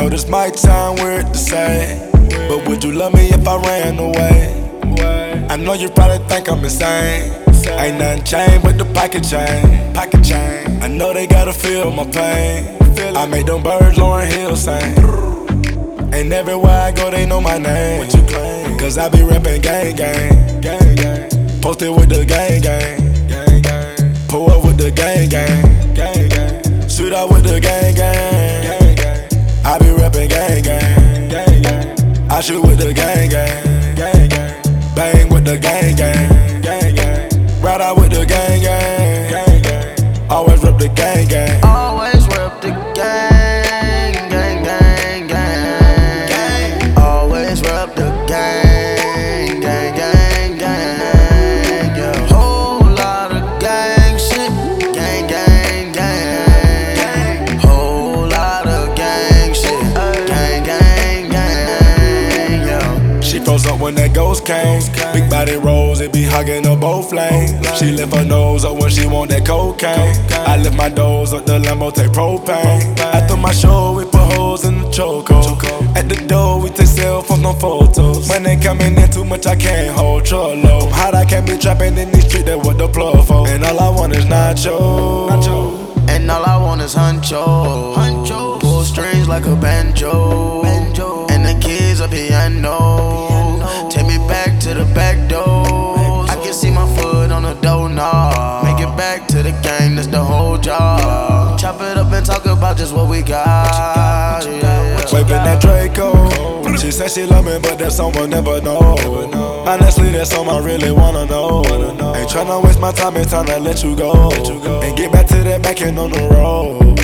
know this might sound weird to say, but would you love me if I ran away? I know you probably think I'm insane. Ain't nothing changed but the pocket chain. I know they gotta feel my pain. I made them birds Lauryn Hill sing. And everywhere I go they know my name. Cause I be reppin' gang gang. Posted with the gang gang. Pull up with the gang gang. Shoot out with the gang gang. I be reppin' gang gang. I shoot with the gang gang. Bang with the gang gang. Ride out with the gang gang. Always rep the gang gang. Always rep the gang, gang, gang, gang. Always rep the gang, gang, gang, gang. Yeah, whole lot of gang shit, gang, gang, gang. Whole lot of gang shit, gang, gang, gang. Yeah. She froze up when that ghost came. Big body rolls, it be hugging her both lanes. She lift her nose up when she want that cocaine. I lift my doors up, the Lambo take propane. After my show, we put holes in the chokehold. At the door, we take cell phones, no photos. When they coming in too much, I can't hold trollo. I'm hot, I can't be trapping in these streets, that what the plug for. And all I want is nacho. And all I want is huncho. Pull strings like a banjo. And the kids a piano. Take me back to the back door. I can see my foot on the doorknob. Make it back to the gang, that's the whole job. Chop it up and talk about just what we got. Waving that Draco. She said she love me, but that song will never know. Honestly, that's something I really wanna know. Ain't tryna waste my time, it's time to let you go. And get back to that backing on the road.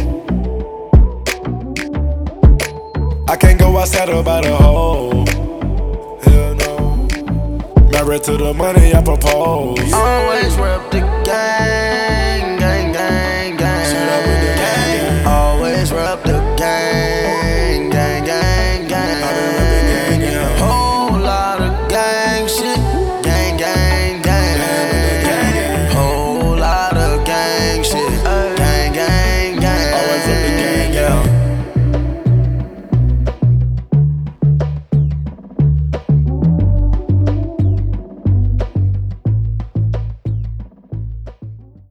I can't go outside about a hole. Hell no. Married to the money I propose.